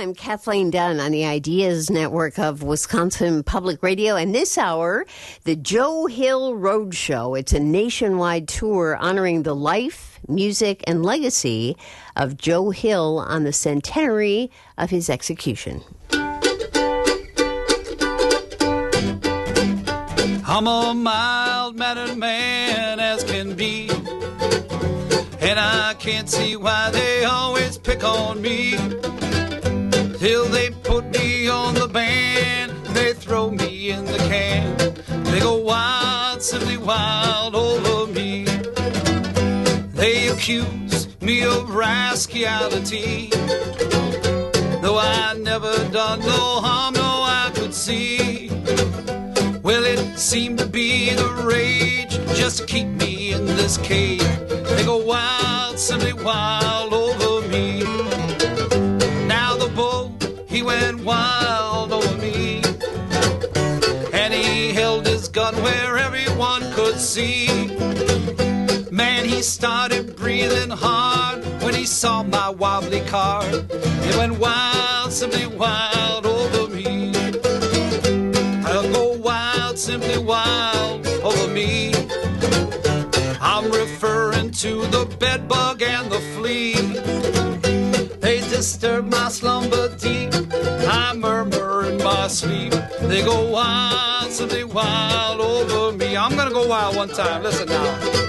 I'm Kathleen Dunn on the Ideas Network of Wisconsin Public Radio. And this hour, the Joe Hill Roadshow. It's a nationwide tour honoring the life, music, and legacy of Joe Hill on the centenary of his execution. I'm a mild-mannered man as can be, and I can't see why they always pick on me. Till they put me on the band, they throw me in the can. They go wild, simply wild over me. They accuse me of rascality, though I never done no harm, no I could see. Well, it seemed to be the rage just to keep me in this cage. They go wild, simply wild over me. Now the bull, he went wild over me, and he held his gun where everyone could see. Man, he started breathing hard when he saw my wobbly car. It went wild, simply wild over me. I'll go wild, simply wild over me. I'm referring to the bedbug and the flea. They disturb my slumber deep, I murmur in my sleep. They go wild, simply wild over me. I'm gonna go wild one time, listen now.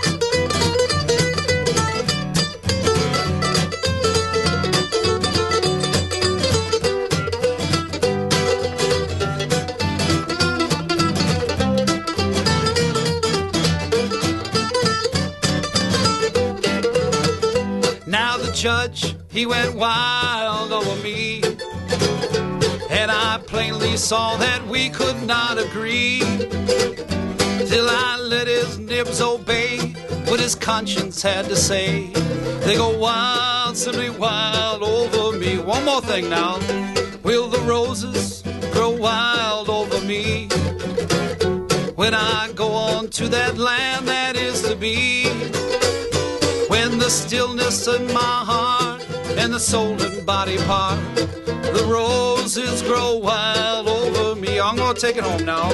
Judge, he went wild over me, and I plainly saw that we could not agree, till I let his nibs obey what his conscience had to say. They go wild, simply wild over me. One more thing now. Will the roses grow wild over me when I go on to that land that is to be? When the stillness in my heart and the soul and body part, the roses grow wild over me. I'm gonna take it home now.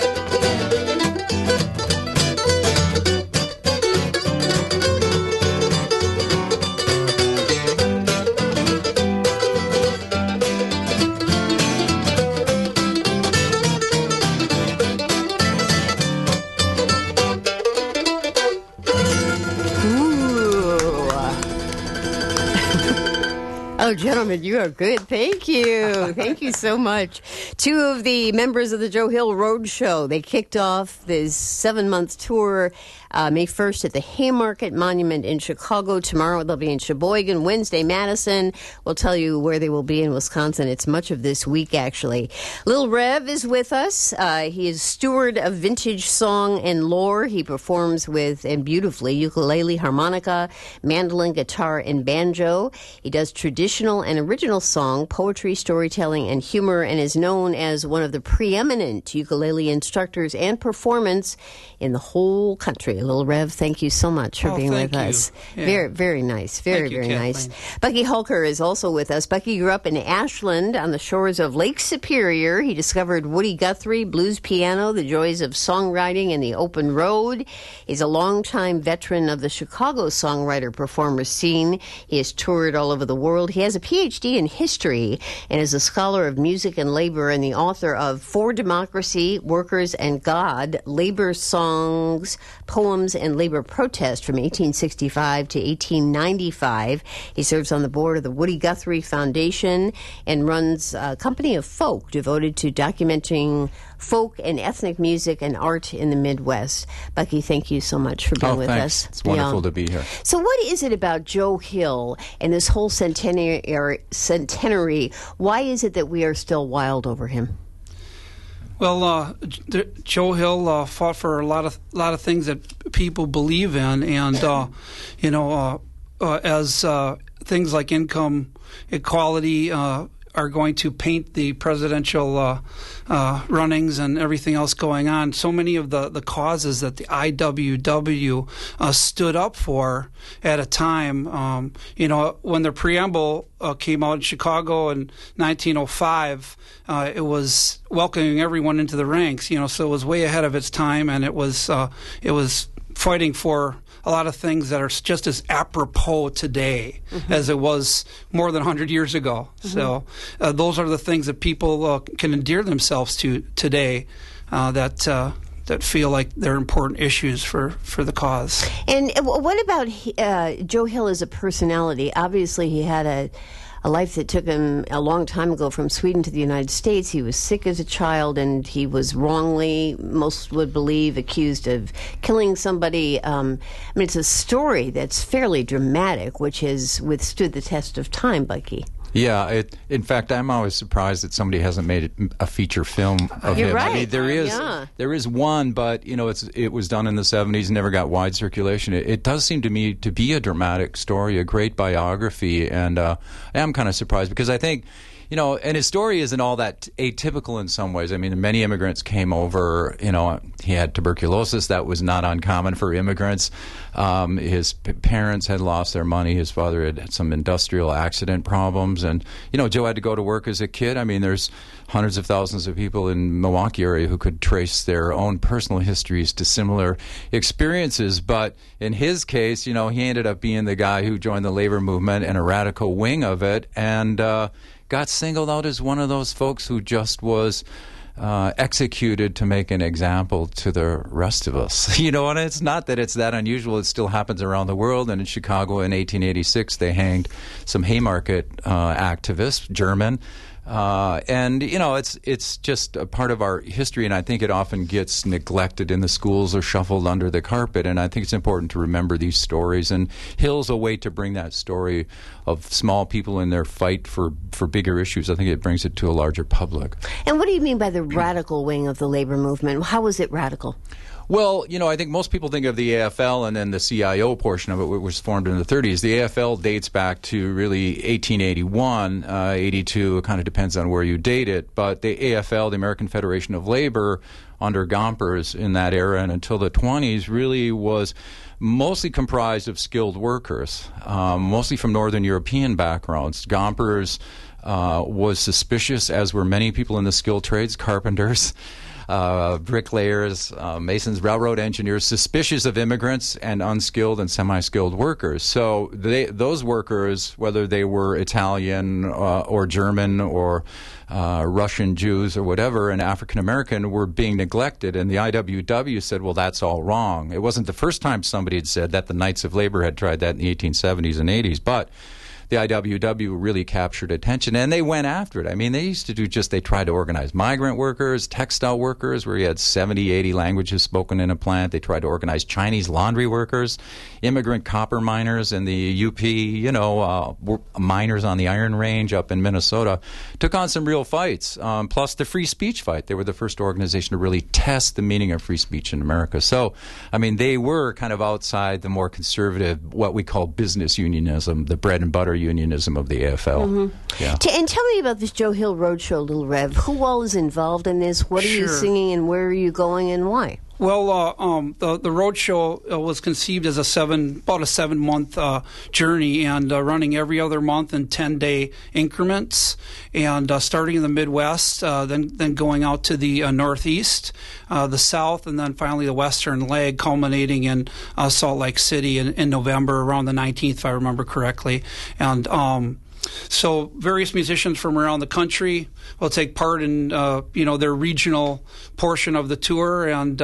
Oh, gentlemen, you are good. Thank you. Thank you so much. Two of the members of the Joe Hill Roadshow, they kicked off this 7-month tour May 1st at the Haymarket Monument in Chicago. Tomorrow they'll be in Sheboygan. Wednesday, Madison. We'll tell you where they will be in Wisconsin. It's much of this week, actually. Lil Rev is with us. He is steward of vintage song and lore. He performs with, and beautifully, ukulele, harmonica, mandolin, guitar, and banjo. He does traditional and original song, poetry, storytelling, and humor, and is known as one of the preeminent ukulele instructors and performance in the whole country. Lil Rev, thank you so much for being with us. Yeah. Very, very nice. Very nice. Bucky Hulker is also with us. Bucky grew up in Ashland on the shores of Lake Superior. He discovered Woody Guthrie, blues piano, the joys of songwriting, and the open road. He's a longtime veteran of the Chicago songwriter-performer scene. He has toured all over the world. He has a Ph.D. in history and is a scholar of music and labor and the author of For Democracy, Workers, and God, Labor Songs, Poems, and Labor Protest from 1865 to 1895. He serves on the board of the Woody Guthrie Foundation and runs a company of folk devoted to documenting folk and ethnic music and art in the Midwest. Bucky, thank you so much for being with us. It's wonderful to be here. So what is it about Joe Hill and this whole centenary? Why is it that we are still wild over him? Well, Joe Hill fought for a lot of things that people believe in, and as things like income equality, are going to paint the presidential runnings and everything else going on. So many of the causes that the IWW stood up for at a time, when the preamble came out in Chicago in 1905, it was welcoming everyone into the ranks. So it was way ahead of its time, and it was fighting for a lot of things that are just as apropos today as it was more than 100 years ago. So those are the things that people can endear themselves to today that feel like they're important issues for the cause. And what about Joe Hill as a personality? Obviously, he had a life that took him a long time ago from Sweden to the United States. He was sick as a child, and he was wrongly, most would believe, accused of killing somebody. It's a story that's fairly dramatic, which has withstood the test of time, Bucky. Yeah, in fact, I'm always surprised that somebody hasn't made a feature film of You're him. right. I mean, there is one, but it was done in the 70s, never got wide circulation. It does seem to me to be a dramatic story, a great biography, and I am kind of surprised because I think, and his story isn't all that atypical in some ways. I mean, many immigrants came over. He had tuberculosis. That was not uncommon for immigrants. His parents had lost their money. His father had some industrial accident problems. And, Joe had to go to work as a kid. I mean, there's hundreds of thousands of people in Milwaukee area who could trace their own personal histories to similar experiences. But in his case, he ended up being the guy who joined the labor movement and a radical wing of it, and got singled out as one of those folks who just was executed to make an example to the rest of us. And it's not that it's that unusual. It still happens around the world. And in Chicago in 1886, they hanged some Haymarket activists, German. It's just a part of our history, and I think it often gets neglected in the schools or shuffled under the carpet, and I think it's important to remember these stories, and Hill's a way to bring that story of small people in their fight for bigger issues. I think it brings it to a larger public. And what do you mean by the radical wing of the labor movement? How was it radical? Well, I think most people think of the AFL and then the CIO portion of it, which was formed in the 30s. The AFL dates back to really 1881, 82. It kind of depends on where you date it. But the AFL, the American Federation of Labor, under Gompers in that era and until the 20s, really was mostly comprised of skilled workers, mostly from Northern European backgrounds. Gompers was suspicious, as were many people in the skilled trades, carpenters, bricklayers, masons, railroad engineers, suspicious of immigrants and unskilled and semi-skilled workers. So those workers, whether they were Italian or German or Russian Jews or whatever, and African American, were being neglected. And the IWW said, well, that's all wrong. It wasn't the first time somebody had said that. The Knights of Labor had tried that in the 1870s and 80s. But the IWW really captured attention, and they went after it. I mean, they tried to organize migrant workers, textile workers, where you had 70, 80 languages spoken in a plant. They tried to organize Chinese laundry workers, immigrant copper miners in the UP, miners on the Iron Range up in Minnesota. Took on some real fights, plus the free speech fight. They were the first organization to really test the meaning of free speech in America. So, I mean, they were kind of outside the more conservative, what we call business unionism, the bread and butter unionism of the AFL. Yeah. And tell me about this Joe Hill Roadshow, Little Rev. Who all is involved in this? What are you singing, and where are you going, and why? Well, the roadshow was conceived as about a 7-month journey, and running every other month in 10-day increments, and starting in the Midwest, then going out to the Northeast, the South, and then finally the Western leg, culminating in Salt Lake City in November, around the 19th, if I remember correctly. And so various musicians from around the country will take part in their regional portion of the tour, and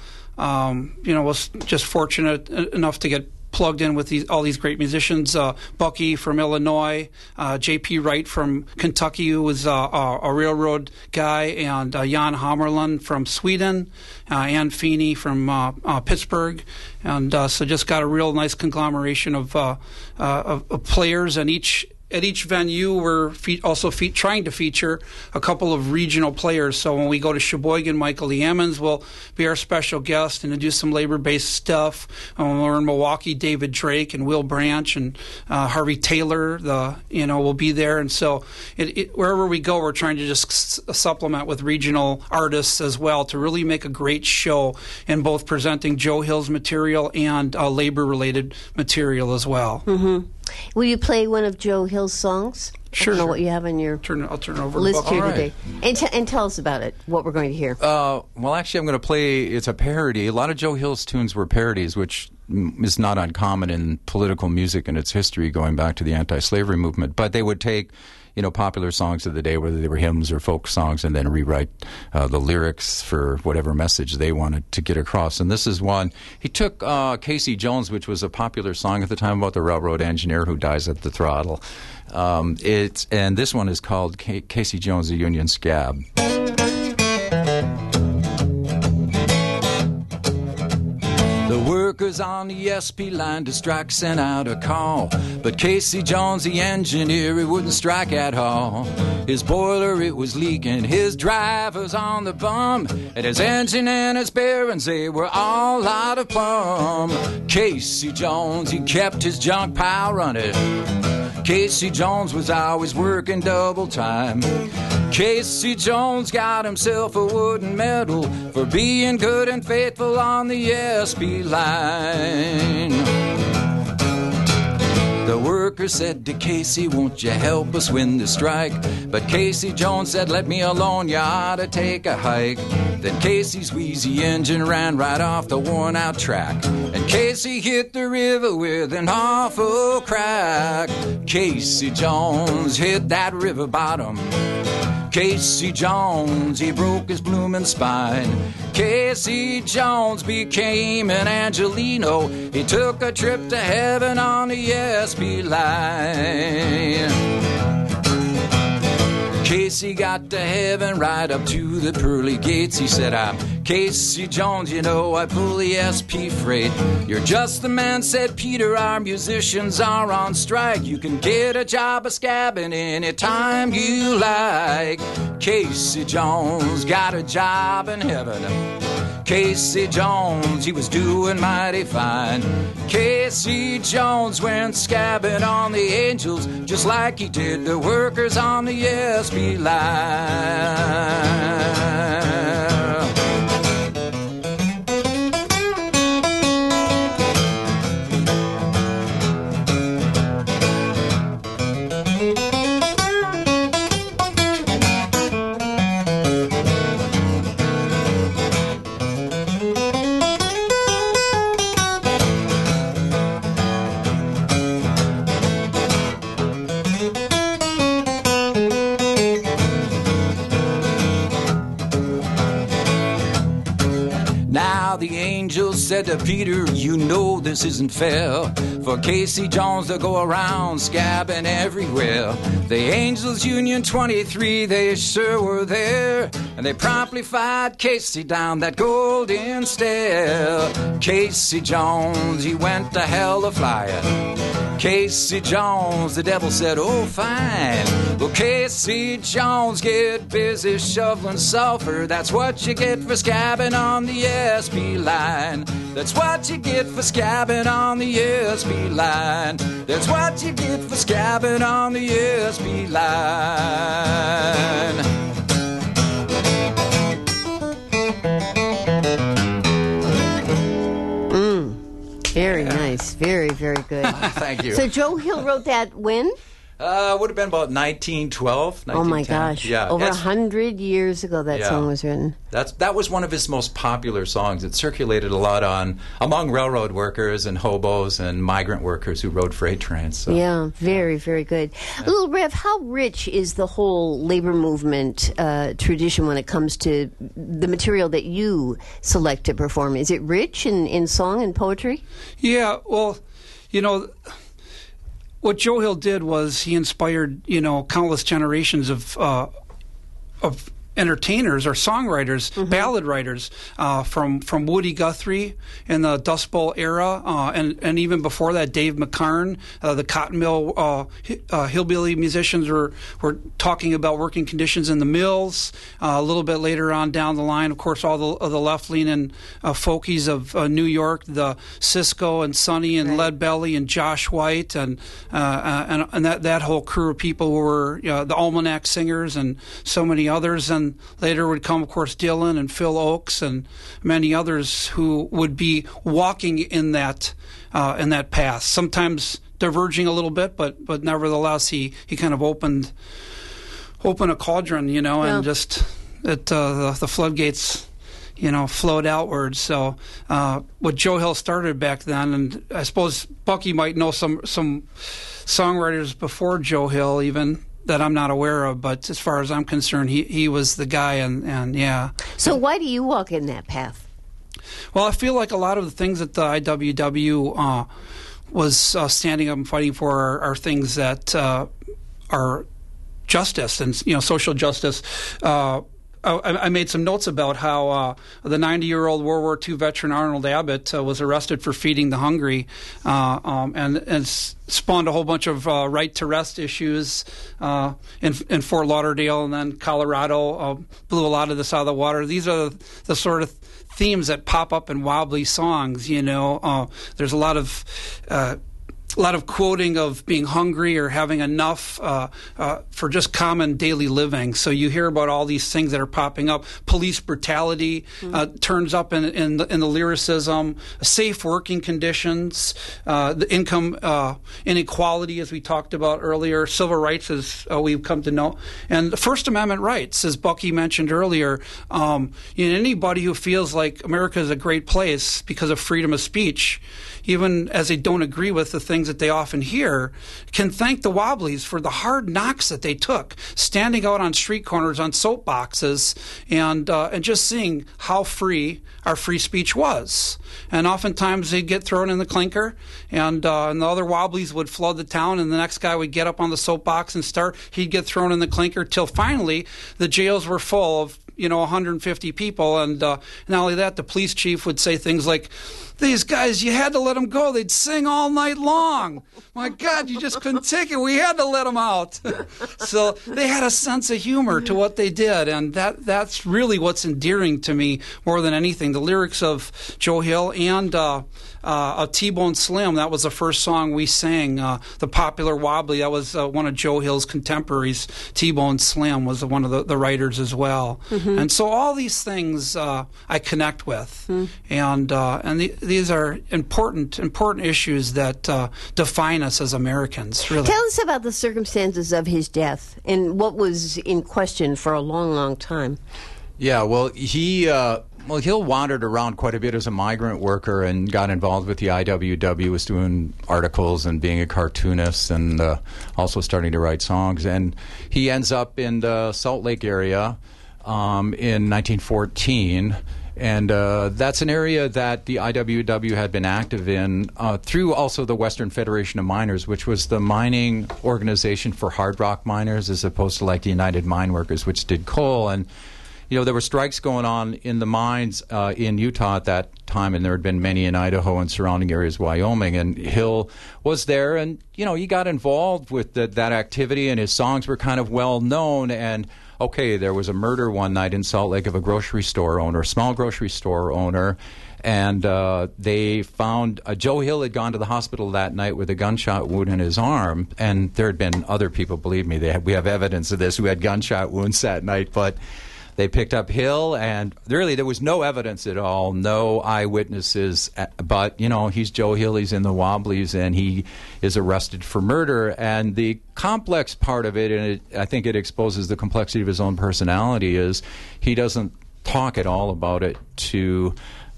was just fortunate enough to get plugged in with all these great musicians. Bucky from Illinois, J.P. Wright from Kentucky, who was a railroad guy, and Jan Hammerlund from Sweden, Ann Feeney from Pittsburgh, and so just got a real nice conglomeration of players, and each at each venue, we're also trying to feature a couple of regional players. So when we go to Sheboygan, Michael Lee Emmons will be our special guest and to do some labor-based stuff. When we're in Milwaukee, David Drake and Will Branch and Harvey Taylor, will be there. And so wherever we go, we're trying to just supplement with regional artists as well to really make a great show in both presenting Joe Hill's material and labor-related material as well. Mm-hmm. Will you play one of Joe Hill's songs? Sure. I don't know what you have on your I'll turn over list the book. here today. And tell us about it, what we're going to hear. Well, actually, I'm going to play, it's a parody. A lot of Joe Hill's tunes were parodies, which is not uncommon in political music and its history going back to the anti-slavery movement. But they would take popular songs of the day, whether they were hymns or folk songs, and then rewrite the lyrics for whatever message they wanted to get across. And this is one. He took Casey Jones, which was a popular song at the time about the railroad engineer who dies at the throttle. And this one is called Casey Jones, the Union Scab. The workers on the SP line to strike sent out a call, but Casey Jones, the engineer, he wouldn't strike at all. His boiler, it was leaking, his drivers on the bum, and his engine and his bearings, they were all out of plumb. Casey Jones, he kept his junk pile running. Casey Jones was always working double time. Casey Jones got himself a wooden medal for being good and faithful on the SP line. The worker said to Casey, won't you help us win the strike? But Casey Jones said, let me alone, you ought to take a hike. Then Casey's wheezy engine ran right off the worn-out track, and Casey hit the river with an awful crack. Casey Jones hit that river bottom. Casey Jones, he broke his blooming spine. Casey Jones became an Angelino. He took a trip to heaven on the SP line. Casey got to heaven right up to the pearly gates. He said, I'm Casey Jones, I pull the SP freight. You're just the man, said Peter, our musicians are on strike. You can get a job of scabbing anytime you like. Casey Jones got a job in heaven. Casey Jones, he was doing mighty fine. Casey Jones went scabbing on the angels, just like he did the workers on the SP line. The angels said to Peter, this isn't fair for Casey Jones to go around scabbing everywhere. The Angels Union 23, they sure were there, and they promptly fired Casey down that golden stair. Casey Jones, he went to hell a flying. Casey Jones, the devil said, oh, fine. Well, Casey Jones, get busy shoveling sulfur. That's what you get for scabbing on the SP line. That's what you get for scabbing on the SP line. That's what you get for scabbing on the SP line. Very nice. Very, very good. Thank you. So Joe Hill wrote that when? Would have been about 1912, 1910. Oh, my gosh. Yeah, over 100 years ago that song was written. That was one of his most popular songs. It circulated a lot among railroad workers and hobos and migrant workers who rode freight trains. So. Yeah, very, very good. Little Rev, how rich is the whole labor movement tradition when it comes to the material that you select to perform? Is it rich in song and poetry? Yeah, well, what Joe Hill did was he inspired, countless generations of entertainers or songwriters, ballad writers, from Woody Guthrie in the Dust Bowl era, and even before that, Dave McCarn, the Cotton Mill hillbilly musicians were talking about working conditions in the mills. A little bit later on down the line, of course, all the left-leaning folkies of New York, the Cisco and Sonny and Lead Belly and Josh White, and that whole crew of people who were the Almanac Singers and so many others. And later would come, of course, Dylan and Phil Oakes and many others who would be walking in that path. Sometimes diverging a little bit, but nevertheless, he kind of opened a cauldron, and just the floodgates, flowed outwards. So what Joe Hill started back then, and I suppose Bucky might know some songwriters before Joe Hill even that I'm not aware of, but as far as I'm concerned, he was the guy, and yeah. So why do you walk in that path? Well, I feel like a lot of the things that the IWW was standing up and fighting for are things that are justice and social justice. I made some notes about how the 90-year-old World War II veteran Arnold Abbott was arrested for feeding the hungry, and spawned a whole bunch of right to rest issues in Fort Lauderdale, and then Colorado blew a lot of this out of the water. These are the sort of themes that pop up in wobbly songs. There's a lot of quoting of being hungry or having enough for just common daily living. So you hear about all these things that are popping up. Police brutality turns up in the lyricism. Safe working conditions, the income inequality, as we talked about earlier. Civil rights, as we've come to know, and the First Amendment rights, as Bucky mentioned earlier. Anybody who feels like America is a great place because of freedom of speech, even as they don't agree with the things that they often hear, can thank the Wobblies for the hard knocks that they took, standing out on street corners on soapboxes and just seeing how free our free speech was. And oftentimes they'd get thrown in the clinker, and the other Wobblies would flood the town, and the next guy would get up on the soapbox and he'd get thrown in the clinker, till finally the jails were full of 150 people, and not only that, the police chief would say things like, "These guys, you had to let them go. They'd sing all night long. My God, you just couldn't take it. We had to let them out." So they had a sense of humor to what they did, and that's really what's endearing to me more than anything. The lyrics of Joe Hill and T-Bone Slim, that was the first song we sang. The popular Wobbly, that was one of Joe Hill's contemporaries. T-Bone Slim was one of the writers as well. And so all these things I connect with, and these are important issues that define us as Americans. Really. Tell us about the circumstances of his death and what was in question for a long, long time. Yeah, well, Hill wandered around quite a bit as a migrant worker and got involved with the IWW, was doing articles and being a cartoonist, and also starting to write songs. And he ends up in the Salt Lake area in 1914. And that's an area that the IWW had been active in through also the Western Federation of Miners, which was the mining organization for hard rock miners, as opposed to like the United Mine Workers, which did coal. And there were strikes going on in the mines in Utah at that time, and there had been many in Idaho and surrounding areas, Wyoming. And Hill was there, and he got involved with that activity, and his songs were kind of well known. And okay, there was a murder one night in Salt Lake of a small grocery store owner, and they found Joe Hill had gone to the hospital that night with a gunshot wound in his arm, and there had been other people, believe me, we have evidence of this, who had gunshot wounds that night, but they picked up Hill, and really there was no evidence at all, no eyewitnesses, but, he's Joe Hill, he's in the Wobblies, and he is arrested for murder. And the complex part of it, and I think it exposes the complexity of his own personality, is he doesn't talk at all about it to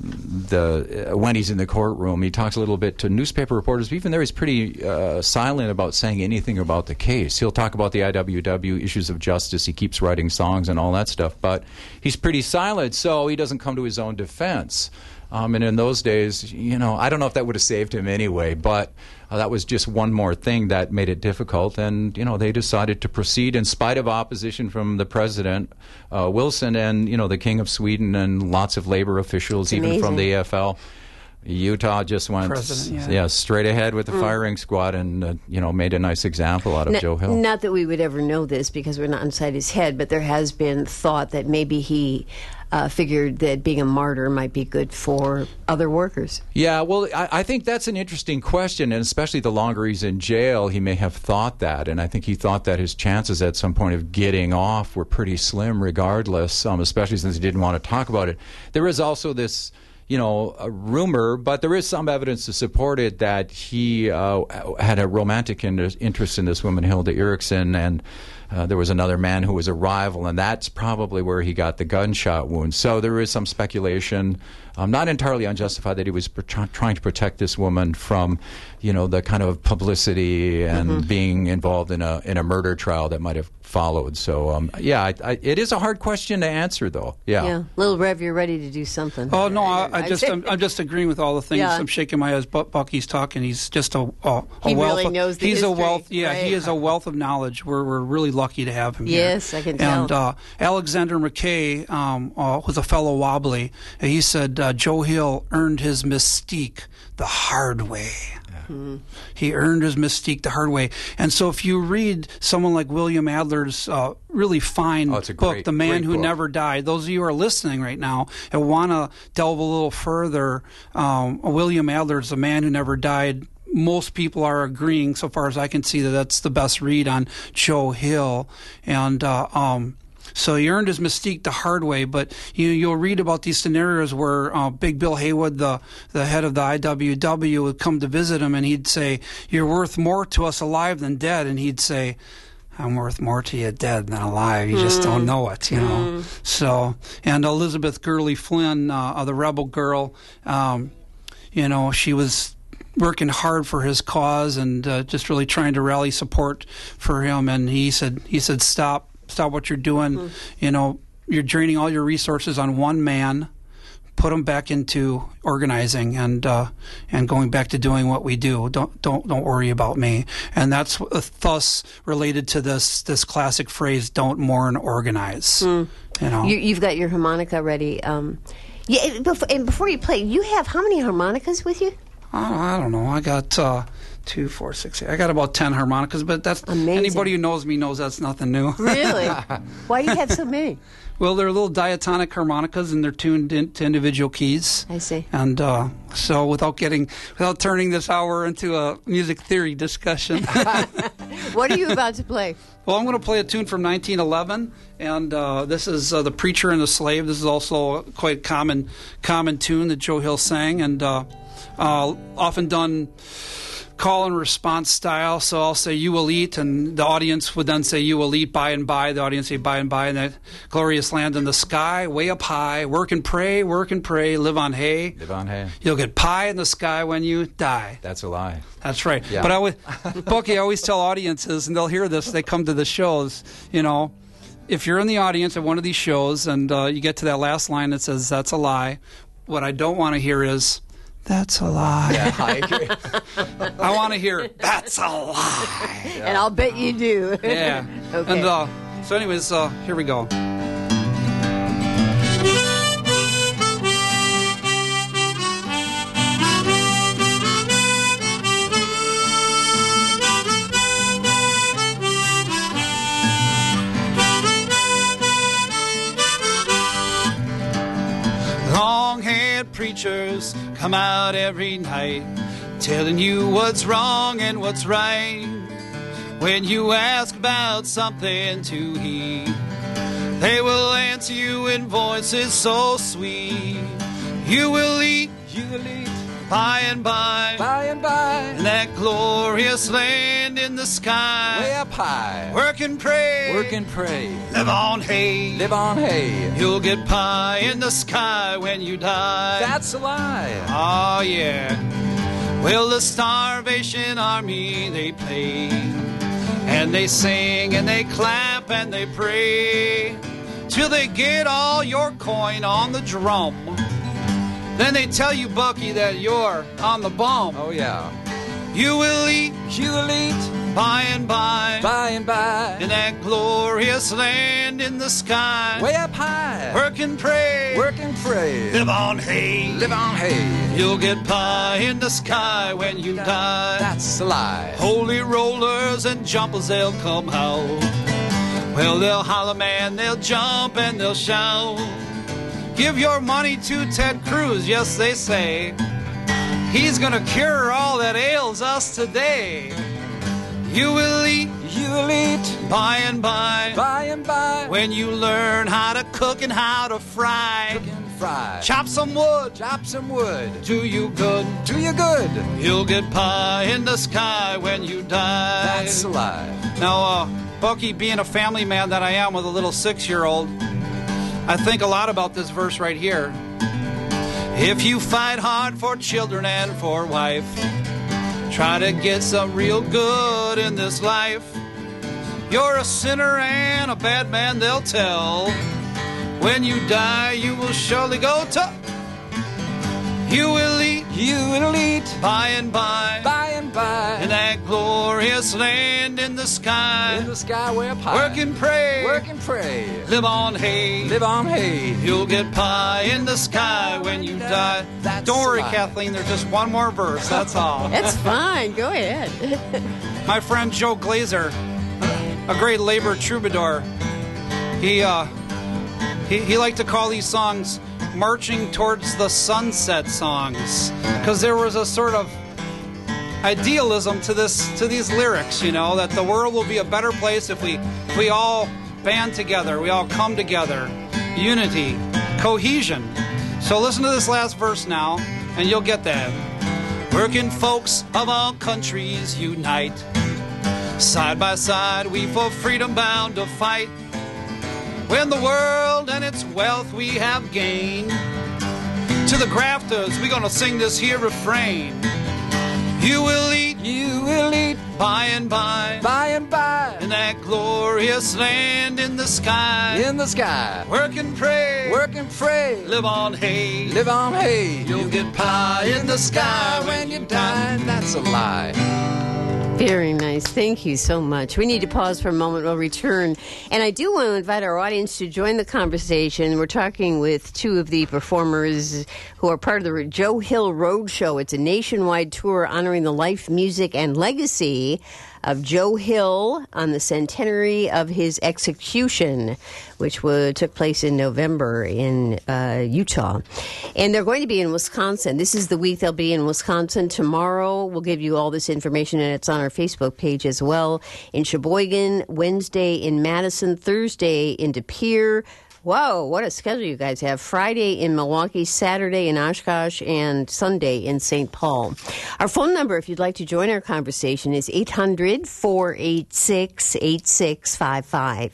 when he's in the courtroom. He talks a little bit to newspaper reporters, but even there he's pretty silent about saying anything about the case. He'll talk about the IWW, issues of justice, he keeps writing songs and all that stuff, but he's pretty silent, so he doesn't come to his own defense. And in those days, I don't know if that would have saved him anyway, but that was just one more thing that made it difficult. And, they decided to proceed in spite of opposition from the president, Wilson, and, the King of Sweden and lots of labor officials, even from the AFL. Utah just went straight ahead with the firing squad and, made a nice example out of Joe Hill. Not that we would ever know this because we're not inside his head, but there has been thought that maybe he figured that being a martyr might be good for other workers. Yeah, well, I think that's an interesting question, and especially the longer he's in jail, he may have thought that, and I think he thought that his chances at some point of getting off were pretty slim regardless, especially since he didn't want to talk about it. There is also this a rumor, but there is some evidence to support it that he had a romantic interest in this woman, Hilda Eriksson, and there was another man who was a rival, and that's probably where he got the gunshot wound. So there is some speculation, not entirely unjustified, that he was trying to protect this woman from, the kind of publicity and being involved in a murder trial that might have followed. So, it is a hard question to answer, though. Yeah. Little Rev, you're ready to do something. Oh no, I'm just agreeing with all the things. I'm shaking my head as Bucky's talking. He's just a wealth. Really knows the history. A wealth. Yeah, right? He is a wealth of knowledge. We're really lucky to have him here. Yes, I can tell. And Alexander McKay was a fellow Wobbly. He said Joe Hill earned his mystique the hard way. He earned his mystique the hard way. And so if you read someone like William Adler's really fine book, The Man Who Never Died, those of you who are listening right now and want to delve a little further, William Adler's The Man Who Never Died, most people are agreeing, so far as I can see, that that's the best read on Joe Hill. And so he earned his mystique the hard way, but you'll read about these scenarios where Big Bill Haywood, the head of the IWW, would come to visit him, and he'd say, "You're worth more to us alive than dead," and he'd say, "I'm worth more to you dead than alive. You just don't know it, So, and Elizabeth Gurley Flynn, the rebel girl, she was working hard for his cause and just really trying to rally support for him, and he said, "Stop what you're doing. You're draining all your resources on one man. Put them back into organizing and going back to doing what we do. Don't worry about me." And that's thus related to this classic phrase: "Don't mourn, organize." You've got your harmonica ready. And before you play, you have how many harmonicas with you? I don't know. I got 2, 4, 6, 8. I got about 10 harmonicas, but that's amazing. Anybody who knows me knows that's nothing new. Really? Why do you have so many? Well, they're little diatonic harmonicas, and they're tuned into individual keys. I see. And so, without turning this hour into a music theory discussion, what are you about to play? Well, I'm going to play a tune from 1911, and this is "The Preacher and the Slave." This is also a quite common tune that Joe Hill sang, and often done call and response style. So I'll say, "You will eat," and the audience would then say, "You will eat by and by." The audience say, "By and by," and that glorious land in the sky, way up high. Work and pray, live on hay. Live on hay. You'll get pie in the sky when you die. That's a lie. That's right. Yeah. But Bucky, I always tell audiences, and they'll hear this, they come to the shows, if you're in the audience at one of these shows and you get to that last line that says, "That's a lie," what I don't want to hear is, "That's a lie." Yeah, I agree. I want to hear, "That's a lie." Yeah. And I'll bet you do. Yeah. Okay. And so anyways, here we go. Long-haired preachers come out every night telling you what's wrong and what's right. When you ask about something to eat, they will answer you in voices so sweet. You will eat by and by, in that glorious land in the sky, way up high. Work and pray, live on hay. You'll get pie in the sky when you die. That's a lie. Oh yeah. Well, the Starvation Army, they play, and they sing and they clap and they pray till they get all your coin on the drum. Then they tell you, Bucky, that you're on the bum. Oh, yeah. You will eat by and by, in that glorious land in the sky. Way up high. Work and pray. Live on hay. You'll get pie in the sky when you die. That's a lie. Holy rollers and jumpers, they'll come out. Well, they'll holler, man, they'll jump and they'll shout. Give your money to Ted Cruz, yes, they say. He's gonna cure all that ails us today. You will eat by and by, when you learn how to cook and how to fry. Chop some wood, do you good. You'll get pie in the sky when you die. That's a lie. Now, Bucky, being a family man that I am with a little 6-year-old, I think a lot about this verse right here. If you fight hard for children and for wife, try to get some real good in this life. You're a sinner and a bad man, they'll tell. When you die, you will surely go to. You will eat by and by, in that glorious land in the sky. Way up high. Work and pray. Live on hay. You'll get pie in the sky when you die. Don't worry, Kathleen, there's just one more verse, that's all. That's fine. Go ahead. My friend Joe Glazer, a great labor troubadour, he liked to call these songs Marching Towards the Sunset songs, because there was a sort of idealism to these lyrics, you know, that the world will be a better place if we all band together, we all come together, unity, cohesion. So listen to this last verse now, and you'll get that. Working folks of all countries unite, side by side we for freedom bound to fight. When the world and its wealth we have gained, to the grafters we're gonna sing this here refrain. You will eat by and by, in that glorious land in the sky. Work and pray. Live on hay. You'll get pie in the sky when you die. That's a lie. Very nice. Thank you so much. We need to pause for a moment. We'll return. And I do want to invite our audience to join the conversation. We're talking with two of the performers who are part of the Joe Hill Roadshow. It's a nationwide tour honoring the life, music, and legacy of Joe Hill on the centenary of his execution, which took place in November in Utah. And they're going to be in Wisconsin. This is the week they'll be in Wisconsin. Tomorrow, we'll give you all this information, and it's on our Facebook page as well. In Sheboygan, Wednesday in Madison, Thursday in De Pere. Whoa, what a schedule you guys have. Friday in Milwaukee, Saturday in Oshkosh, and Sunday in St. Paul. Our phone number, if you'd like to join our conversation, is 800-486-8655.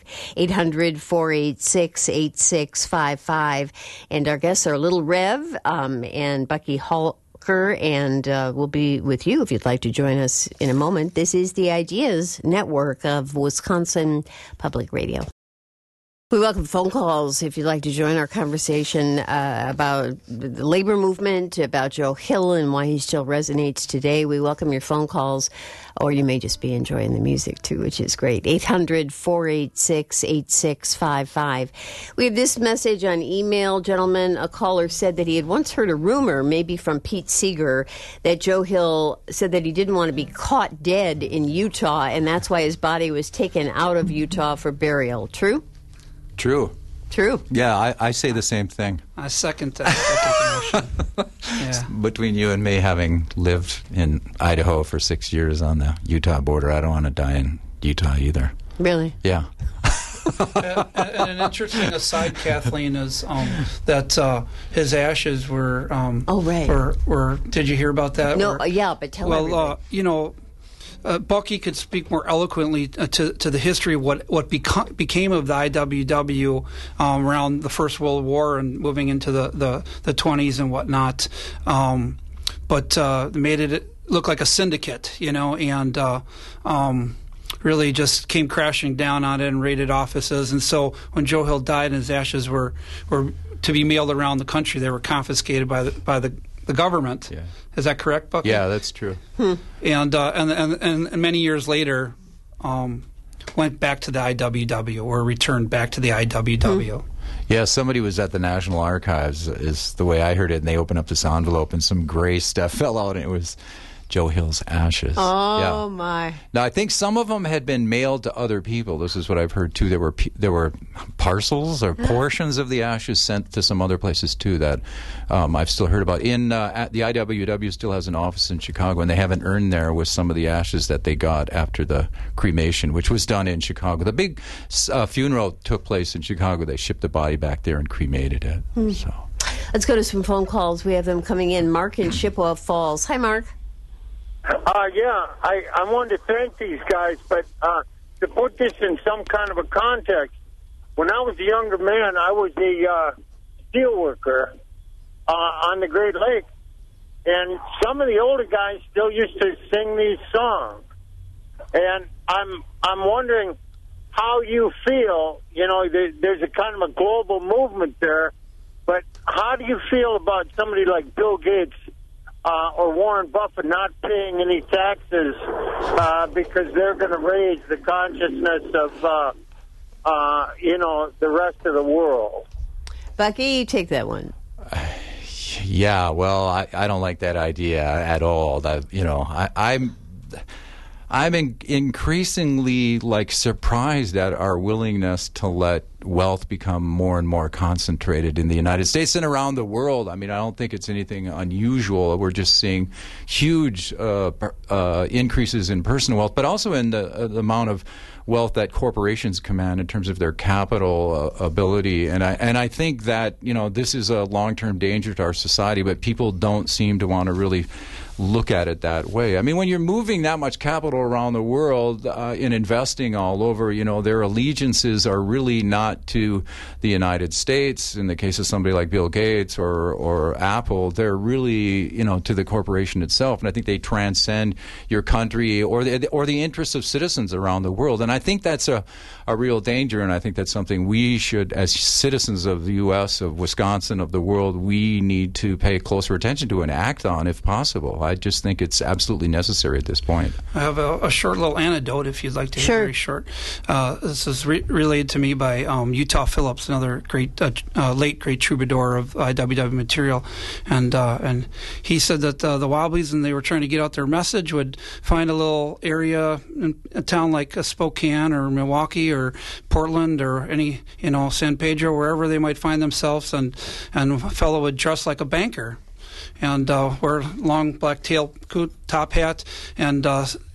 800-486-8655. And our guests are Little Rev and Bucky Hall. And we'll be with you if you'd like to join us in a moment. This is the Ideas Network of Wisconsin Public Radio. We welcome phone calls if you'd like to join our conversation about the labor movement, about Joe Hill and why he still resonates today. We welcome your phone calls, or you may just be enjoying the music too, which is great. 800-486-8655. We have this message on email. Gentlemen, a caller said that he had once heard a rumor, maybe from Pete Seeger, that Joe Hill said that he didn't want to be caught dead in Utah, and that's why his body was taken out of Utah for burial. True? True. Yeah, I say the same thing. I second that. Yeah. Between you and me, having lived in Idaho for 6 years on the Utah border, I don't want to die in Utah either. Really? Yeah. And an interesting aside, Kathleen, is that his ashes were. Oh, right. Were did you hear about that? No, yeah, but tell everybody. Bucky could speak more eloquently to the history of what became of the IWW around the First World War and moving into the 20s and whatnot. But made it look like a syndicate, and really just came crashing down on it and raided offices. And so when Joe Hill died and his ashes were to be mailed around the country. They were confiscated by the government. Yeah. Is that correct, Bucky? Yeah, that's true. And many years later, went back to the IWW, or returned back to the IWW. Yeah, somebody was at the National Archives, is the way I heard it, and they opened up this envelope, and some gray stuff fell out, and it was Joe Hill's ashes. Oh, my. Now, I think some of them had been mailed to other people. This is what I've heard, too. There were parcels or portions of the ashes sent to some other places, too, that I've still heard about. At the IWW still has an office in Chicago, and they have an urn there with some of the ashes that they got after the cremation, which was done in Chicago. The big funeral took place in Chicago. They shipped the body back there and cremated it. So, let's go to some phone calls. We have them coming in. Mark in Chippewa Falls. Hi, Mark. I wanted to thank these guys, but to put this in some kind of a context, when I was a younger man, I was a steel worker on the Great Lakes, and some of the older guys still used to sing these songs. And I'm wondering how you feel. You know, there's a kind of a global movement there, but how do you feel about somebody like Bill Gates or Warren Buffett not paying any taxes because they're going to raise the consciousness of, the rest of the world? Bucky, you take that one. Yeah, well, I don't like that idea at all. I'm increasingly surprised at our willingness to let wealth become more and more concentrated in the United States and around the world. I mean, I don't think it's anything unusual. We're just seeing huge increases in personal wealth, but also in the amount of wealth that corporations command in terms of their capital ability. And I think that, this is a long-term danger to our society, but people don't seem to want to really look at it that way. I mean, when you're moving that much capital around the world in investing all over, their allegiances are really not to the United States. In the case of somebody like Bill Gates or Apple, they're really, to the corporation itself. And I think they transcend your country or the interests of citizens around the world. And I think that's a real danger. And I think that's something we should, as citizens of the U.S., of Wisconsin, of the world, we need to pay closer attention to and act on if possible. I just think it's absolutely necessary at this point. I have a short little anecdote, if you'd like to hear. Very short. This is relayed to me by Utah Phillips, another great, late great troubadour of IWW material, and he said that the Wobblies, when they were trying to get out their message, would find a little area in a town like Spokane or Milwaukee or Portland or any, San Pedro, wherever they might find themselves, and a fellow would dress like a banker and wear a long black tail top hat and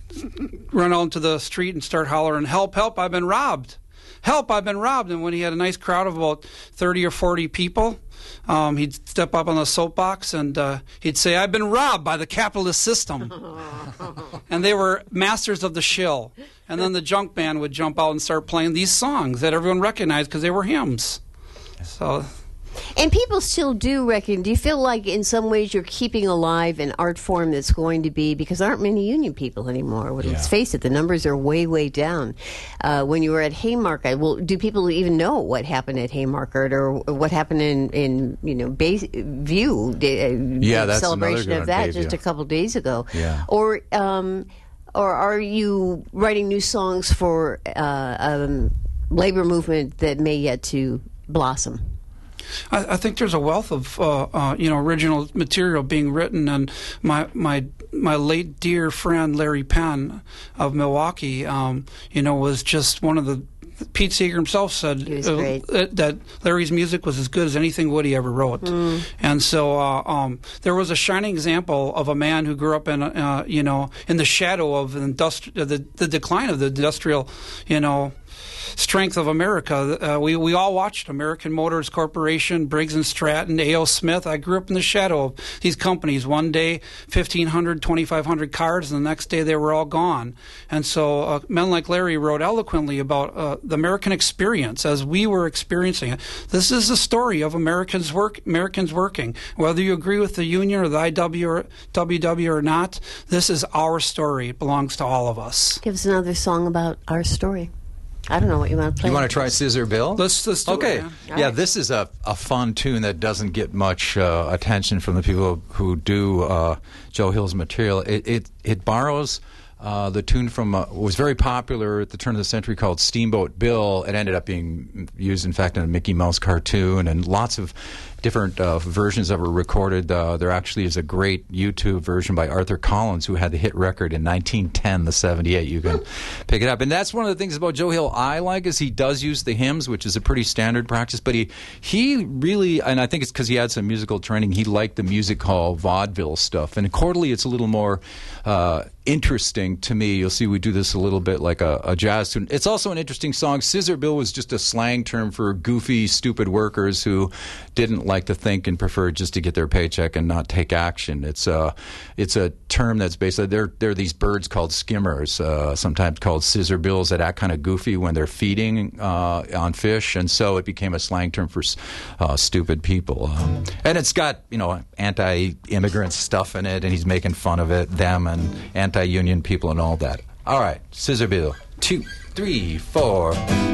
run out into the street and start hollering, "Help, help, I've been robbed. Help, I've been robbed." And when he had a nice crowd of about 30 or 40 people, he'd step up on the soapbox and he'd say, "I've been robbed by the capitalist system." And they were masters of the shill. And then the junk band would jump out and start playing these songs that everyone recognized because they were hymns. So... And people still do reckon. Do you feel like in some ways you're keeping alive an art form that's going to be, because there aren't many union people anymore. Well, let's face it, the numbers are way, way down. When you were at Haymarket, do people even know what happened at Haymarket or what happened in Bayview? That's celebration of that Bayview. Just a couple days ago. Yeah. Or are you writing new songs for labor movement that may yet to blossom? I think there's a wealth of original material being written, and my late dear friend Larry Penn of Milwaukee, was just one of the. Pete Seeger himself said that Larry's music was as good as anything Woody ever wrote, and so there was a shining example of a man who grew up in in the shadow of the decline of the industrial strength of America. We all watched American Motors Corporation, Briggs & Stratton, A.O. Smith. I grew up in the shadow of these companies. One day, 1,500, 2,500 cars, and the next day they were all gone. And so men like Larry wrote eloquently about the American experience as we were experiencing it. This is the story of Americans working. Whether you agree with the union or the IWW or not, this is our story. It belongs to all of us. Give us another song about our story. I don't know what you want to play. You want to try Scissor Bill? Let's do it. Okay. Man. Yeah, this is a fun tune that doesn't get much attention from the people who do Joe Hill's material. It borrows the tune from was very popular at the turn of the century called Steamboat Bill. It ended up being used, in fact, in a Mickey Mouse cartoon, and lots of different versions of it were recorded. There actually is a great YouTube version by Arthur Collins, who had the hit record in 1910, the 78. You can pick it up. And that's one of the things about Joe Hill I like, is he does use the hymns, which is a pretty standard practice, but he really, and I think it's because he had some musical training, he liked the music hall vaudeville stuff. And quarterly, it's a little more interesting to me. You'll see we do this a little bit like a jazz tune. It's also an interesting song. Scissor Bill was just a slang term for goofy, stupid workers who didn't like to think and preferred just to get their paycheck and not take action. It's a term that's basically, there are these birds called skimmers, sometimes called scissor bills, that act kind of goofy when they're feeding on fish, and so it became a slang term for stupid people. And it's got, anti-immigrant stuff in it, and he's making fun of it, them, and anti-union people and all that. All right, Scissor Bill. 2, 3, 4.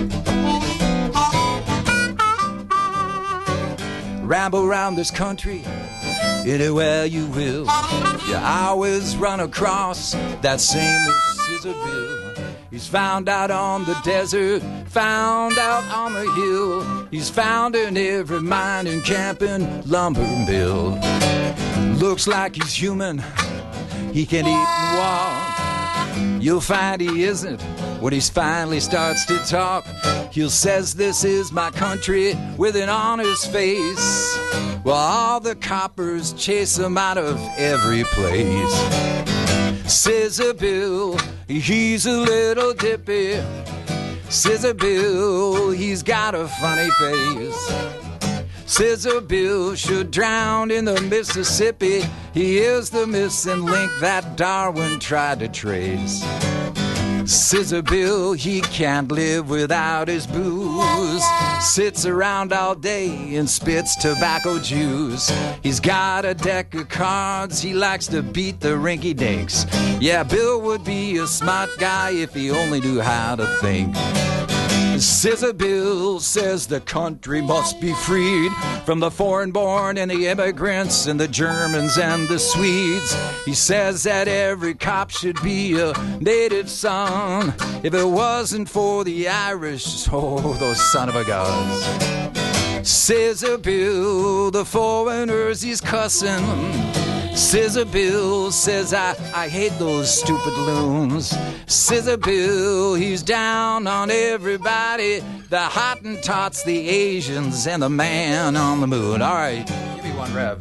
Ramble around this country anywhere you will. You always run across that same Scissor Bill. He's found out on the desert, found out on the hill. He's found in every mining camp and lumber mill. Looks like he's human, he can eat and walk. You'll find he isn't when he finally starts to talk. He says, "This is my country," with an honest face, while all the coppers chase him out of every place. Scissor Bill, he's a little dippy. Scissor Bill, he's got a funny face. Scissor Bill should drown in the Mississippi. He is the missing link that Darwin tried to trace. Scissor Bill, he can't live without his booze. Sits around all day and spits tobacco juice. He's got a deck of cards, he likes to beat the rinky-dinks. Yeah, Bill would be a smart guy if he only knew how to think. Scissor Bill says the country must be freed from the foreign-born and the immigrants and the Germans and the Swedes. He says that every cop should be a native son. If it wasn't for the Irish, oh, those son of a guns. Scissor Bill, the foreigners he's cussing. Scissor Bill says, I hate those stupid loons. Scissor Bill, he's down on everybody, the Hottentots, the Asians, and the man on the moon. All right, give me one, Rev.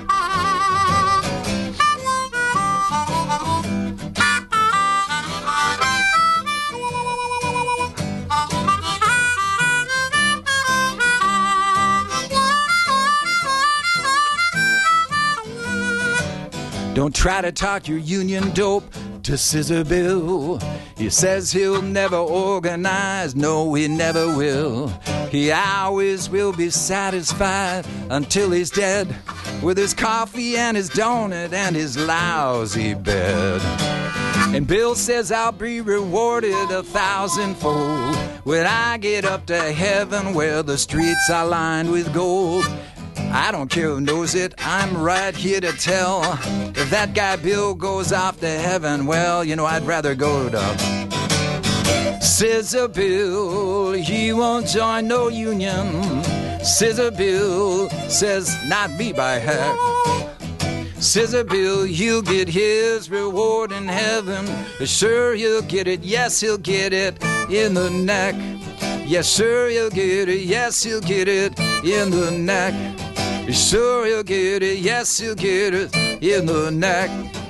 Don't try to talk your union dope to Scissor Bill. He says he'll never organize, no, he never will. He always will be satisfied until he's dead, with his coffee and his donut and his lousy bed. And Bill says I'll be rewarded 1,000-fold when I get up to heaven where the streets are lined with gold. I don't care who knows it, I'm right here to tell. If that guy Bill goes off to heaven, well, I'd rather go to Scissor Bill. He won't join no union. Scissor Bill says, not me by heck. Scissor Bill, he'll get his reward in heaven. Sure, he'll get it, yes, he'll get it in the neck. Yes, sure, he'll get it, yes, he'll get it in the neck. Sure, he'll get it, yes, he'll get it in the neck.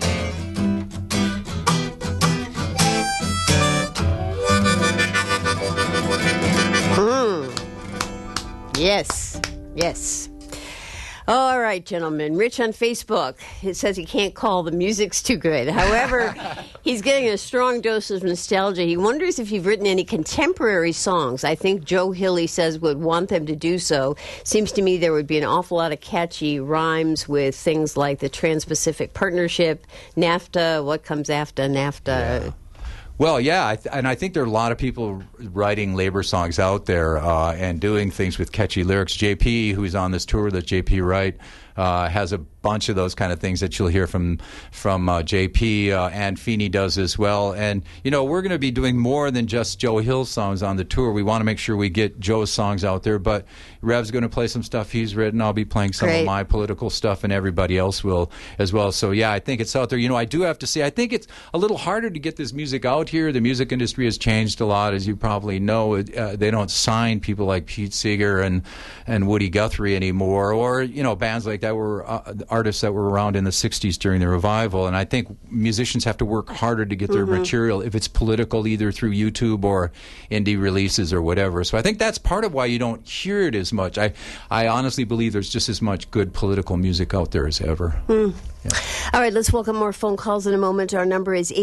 Yes, yes. All right, gentlemen. Rich on Facebook, it says he can't call the music's too good. However, he's getting a strong dose of nostalgia. He wonders if you've written any contemporary songs. I think Joe Hill, he says, would want them to do so. Seems to me there would be an awful lot of catchy rhymes with things like the Trans-Pacific Partnership, NAFTA, what comes after NAFTA. Yeah. Well, yeah, and I think there are a lot of people writing labor songs out there and doing things with catchy lyrics. JP, who's on this tour that JP Wright, has a bunch of those kind of things that you'll hear from JP, and Feeney does as well. And, we're going to be doing more than just Joe Hill songs on the tour. We want to make sure we get Joe's songs out there, but Rev's going to play some stuff he's written. I'll be playing some of my political stuff, and everybody else will as well. So, yeah, I think it's out there. I do have to say, I think it's a little harder to get this music out here. The music industry has changed a lot, as you probably know. They don't sign people like Pete Seeger and Woody Guthrie anymore, or, bands like that were artists that were around in the 60s during the revival. And I think musicians have to work harder to get their material, if it's political, either through YouTube or indie releases or whatever. So I think that's part of why you don't hear it as much. I honestly believe there's just as much good political music out there as ever. Yeah. All right, let's welcome more phone calls in a moment. Our number is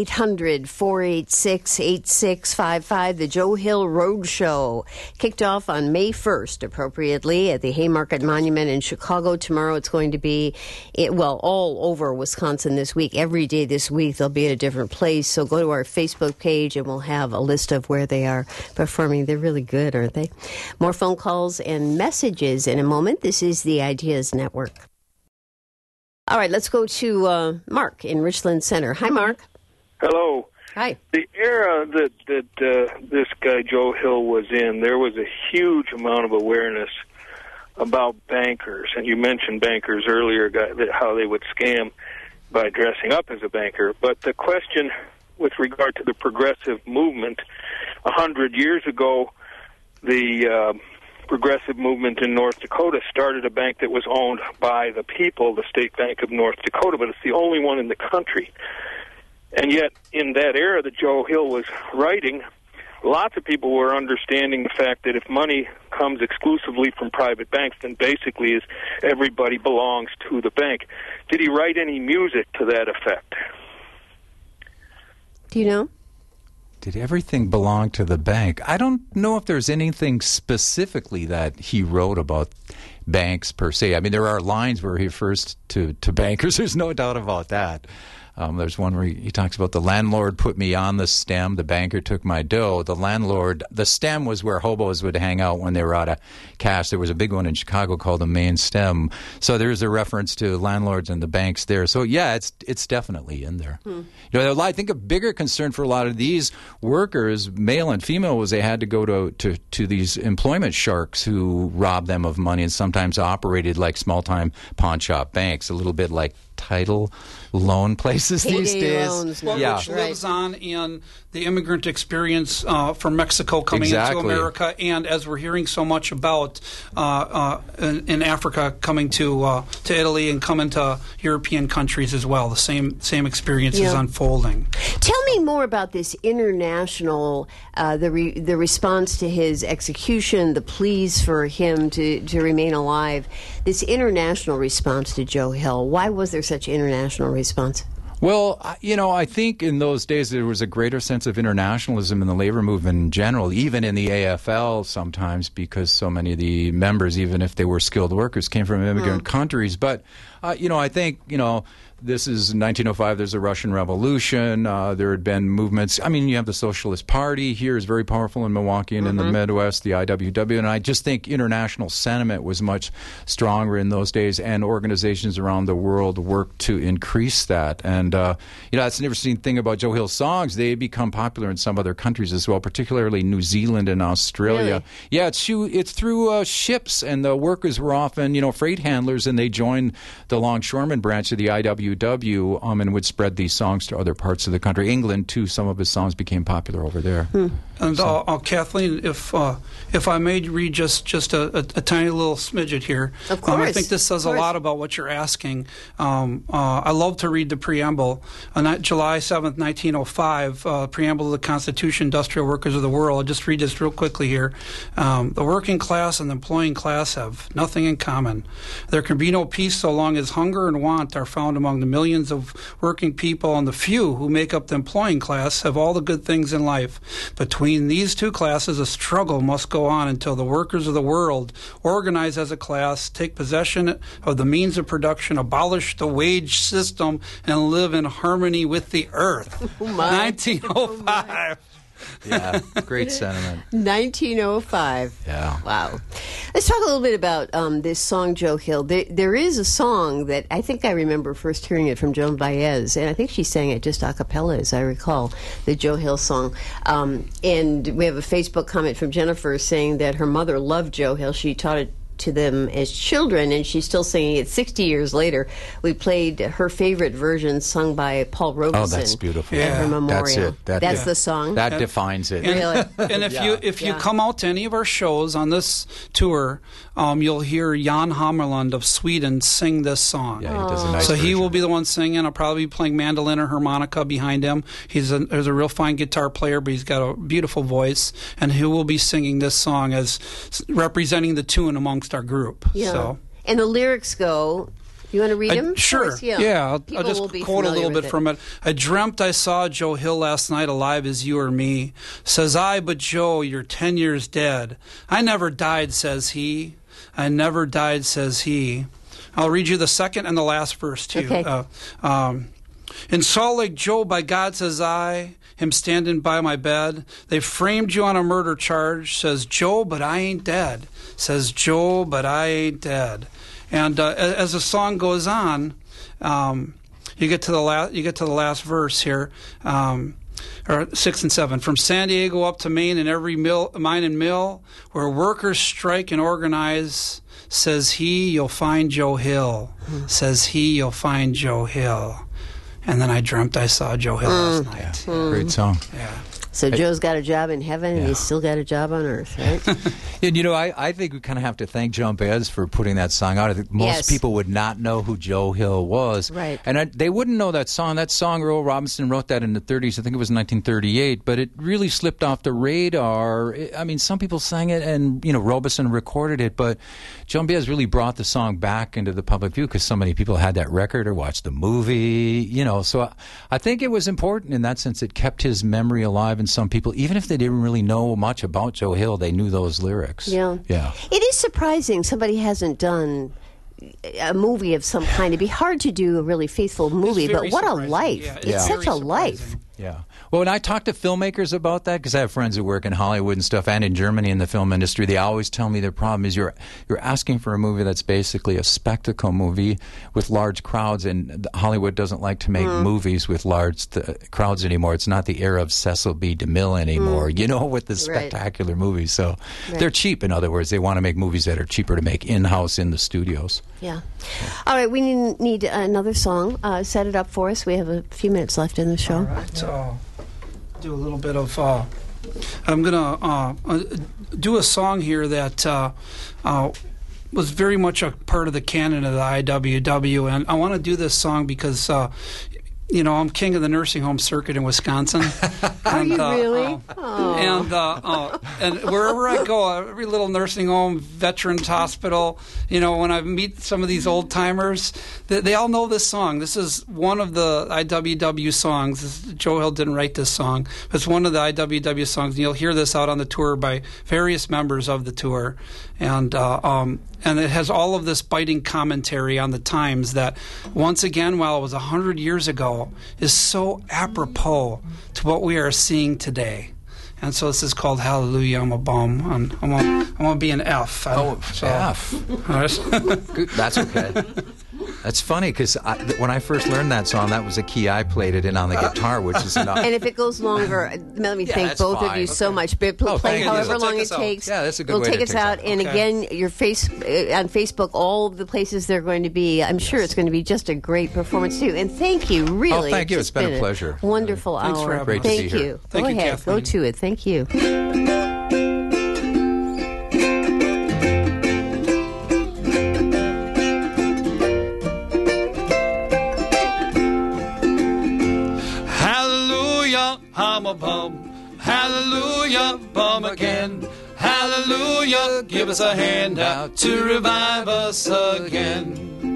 800-486-8655. The Joe Hill Road Show kicked off on May 1st, appropriately, at the Haymarket Monument in Chicago. Tomorrow it's going to be, all over Wisconsin this week. Every day this week they'll be at a different place. So go to our Facebook page and we'll have a list of where they are performing. They're really good, aren't they? More phone calls and messages in a moment. This is the Ideas Network. All right, let's go to Mark in Richland Center. Hi, Mark. Hello. Hi. The era that this guy Joe Hill was in, there was a huge amount of awareness about bankers, and you mentioned bankers earlier, how they would scam by dressing up as a banker. But the question with regard to the progressive movement, 100 years ago, the progressive movement in North Dakota started a bank that was owned by the people, the State Bank of North Dakota, but it's the only one in the country. And yet, in that era that Joe Hill was writing, lots of people were understanding the fact that if money comes exclusively from private banks, then basically everybody belongs to the bank. Did he write any music to that effect? Do you know? Did everything belong to the bank? I don't know if there's anything specifically that he wrote about banks per se. I mean, there are lines where he refers to bankers. There's no doubt about that. There's one where he talks about the landlord put me on the stem, the banker took my dough. The stem was where hobos would hang out when they were out of cash. There was a big one in Chicago called the Main Stem. So there's a reference to landlords and the banks there. So yeah, it's definitely in there. I think a bigger concern for a lot of these workers, male and female, was they had to go to these employment sharks who robbed them of money and sometimes operated like small-time pawn shop banks, a little bit like title loan places these days. Loans, which lives on in the immigrant experience from Mexico coming into America, and as we're hearing so much about in Africa coming to Italy and coming to European countries as well. The same experience is unfolding. Tell me more about this international, the response to his execution, the pleas for him to remain alive. This international response to Joe Hill. Why was there such international response? Well, I think in those days there was a greater sense of internationalism in the labor movement in general, even in the AFL sometimes, because so many of the members, even if they were skilled workers, came from immigrant countries. But, I think, this is 1905. There's a Russian Revolution. There had been movements. I mean, you have the Socialist Party here is very powerful in Milwaukee and in the Midwest, the IWW. And I just think international sentiment was much stronger in those days, and organizations around the world worked to increase that. And, that's an interesting thing about Joe Hill's songs. They become popular in some other countries as well, particularly New Zealand and Australia. Really? Yeah, it's through ships, and the workers were often, freight handlers, and they joined the longshoreman branch of the IWW. And would spread these songs to other parts of the country. England, too, some of his songs became popular over there. And Kathleen, if I may read just a tiny little smidget here. Of course. I think this says a lot about what you're asking. I love to read the preamble. On July 7th, 1905, preamble of the Constitution, Industrial Workers of the World. I'll just read this real quickly here. The working class and the employing class have nothing in common. There can be no peace so long as hunger and want are found among the millions of working people, and the few who make up the employing class have all the good things in life. Between these two classes, a struggle must go on until the workers of the world organize as a class, take possession of the means of production, abolish the wage system, and live live in harmony with the earth. Oh, my. 1905. Yeah, great sentiment. 1905. Yeah. Wow. Let's talk a little bit about this song, Joe Hill. There is a song that I think I remember first hearing it from Joan Baez, and I think she sang it just a cappella, as I recall, the Joe Hill song. And we have a Facebook comment from Jennifer saying that her mother loved Joe Hill. She taught it to them as children, and she's still singing it 60 years later. We played her favorite version sung by Paul Robeson. Oh, that's beautiful. At her memorial. That's it. That's the song. That defines it. Really? And if you come out to any of our shows on this tour, you'll hear Jan Hammarlund of Sweden sing this song. Yeah, he does a nice So he version. will be the one singing. I'll probably be playing mandolin or harmonica behind him. He's a real fine guitar player, but he's got a beautiful voice, and he will be singing this song as representing the tune amongst our group. Yeah. So. And the lyrics go, you want to read them? Sure. I'll People just will be quote a familiar little with bit from it. I dreamt I saw Joe Hill last night alive as you or me. Says I, but Joe, you're 10 years dead. I never died, says he. I never died, says he. I'll read you the second and the last verse, too. Okay. In Salt Lake, Joe, by God, says I, him standing by my bed. They framed you on a murder charge, says Joe, but I ain't dead. Says Joe, but I ain't dead. And as the song goes on, you get to the last verse here, or 6 and 7. From San Diego up to Maine and every mine and mill, where workers strike and organize, says he, you'll find Joe Hill. Says he, you'll find Joe Hill. And then I dreamt I saw Joe Hill last night. Yeah. Great song. Yeah. So Joe's got a job in heaven, and he's still got a job on earth, right? And, I think we kind of have to thank Joan Baez for putting that song out. I think most people would not know who Joe Hill was. Right. And they wouldn't know that song. That song, Earl Robinson wrote that in the 30s. I think it was 1938. But it really slipped off the radar. Some people sang it, and, Robinson recorded it. But Joan Baez really brought the song back into the public view because so many people had that record or watched the movie. So I think it was important in that sense. It kept his memory alive. And some people, even if they didn't really know much about Joe Hill, they knew those lyrics. Yeah. It is surprising somebody hasn't done a movie of some kind. It'd be hard to do a really faithful movie, but what a life. Yeah, it's such a life. Yeah. Well, when I talk to filmmakers about that, because I have friends who work in Hollywood and stuff, and in Germany in the film industry, they always tell me their problem is you're asking for a movie that's basically a spectacle movie with large crowds, and Hollywood doesn't like to make movies with large crowds anymore. It's not the era of Cecil B. DeMille anymore, with the spectacular movies. So they're cheap, in other words. They want to make movies that are cheaper to make in-house in the studios. Yeah. All right, we need another song. Set it up for us. We have a few minutes left in the show. All right. Do a little bit of I'm going to do a song here that was very much a part of the canon of the IWW, and I want to do this song because I'm king of the nursing home circuit in Wisconsin. Are you really? And wherever I go, every little nursing home, veterans hospital, when I meet some of these old timers, they all know this song. This is one of the IWW songs. Joe Hill didn't write this song, but it's one of the IWW songs. And you'll hear this out on the tour by various members of the tour, and it has all of this biting commentary on the times that, once again, while it was 100 years ago, is so apropos to what we are seeing today. And so this is called Hallelujah, I'm a Bum. And I'm gonna be an F. F. Good, that's okay. That's funny because when I first learned that song, that was a key I played it in on the guitar, which is enough. And if it goes longer, let me thank both of you so much. But play however long it takes. Yeah, that's a good way to take us out. And again, your on Facebook, all the places they're going to be. I'm sure it's going to be just a great performance too. And thank you, really. Oh, thank you. It's been a pleasure. Wonderful Thanks hour. for having us. Great to be here. Go ahead. Kathleen. Go to it. Thank you. I'm a bum. Hallelujah, bum again. Hallelujah, give us a hand out to revive us again.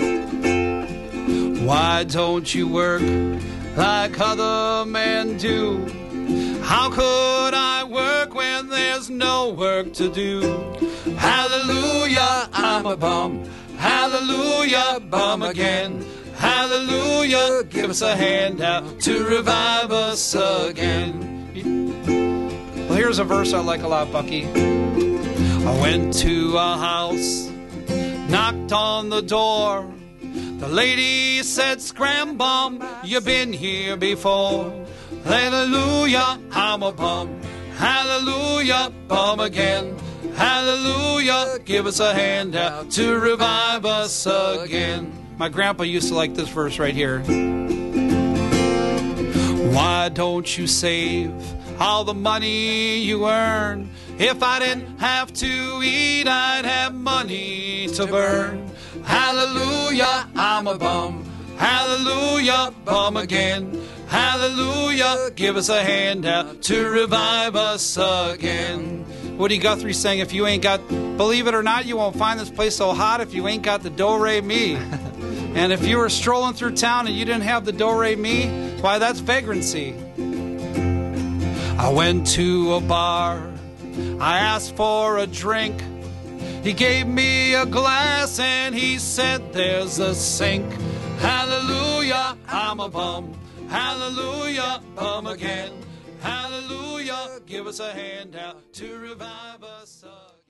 Why don't you work like other men do? How could I work when there's no work to do? Hallelujah, I'm a bum. Hallelujah, bum again. Hallelujah, give us a hand out to revive us again. Well, here's a verse I like a lot, Bucky. I went to a house, knocked on the door. The lady said, "Scram bum, you been here before." Hallelujah, I'm a bum. Hallelujah, bum again. Hallelujah, give us a hand out to revive us again. My grandpa used to like this verse right here. Why don't you save all the money you earn? If I didn't have to eat, I'd have money to burn. Hallelujah, I'm a bum. Hallelujah, bum again. Hallelujah, give us a hand out to revive us again. Woody Guthrie sang, if you ain't got, believe it or not, you won't find this place so hot if you ain't got the do-re-mi. And if you were strolling through town and you didn't have the do-re-mi, why, that's vagrancy. I went to a bar, I asked for a drink. He gave me a glass and he said, there's a sink. Hallelujah, I'm a bum. Hallelujah, bum again. Hallelujah, give us a hand out to revive us again.